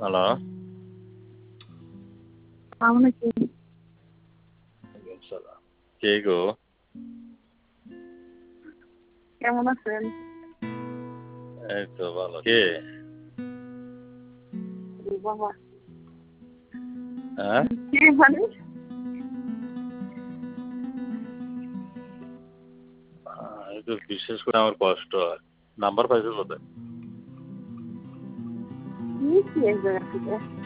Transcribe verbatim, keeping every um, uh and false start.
Hello. আসসালামু আলাইকুম। ওয়ালাইকুম সালাম। কে গো? কেমন আছেন? এই তো ভালো। কে? ও বাবা! হ্যাঁ? কে মানে? আ একটু বিশেষ করে আমার কষ্ট হয়। নাম্বার পাইছো কোথায়? নিয়েছি এক জায়গা থেকে।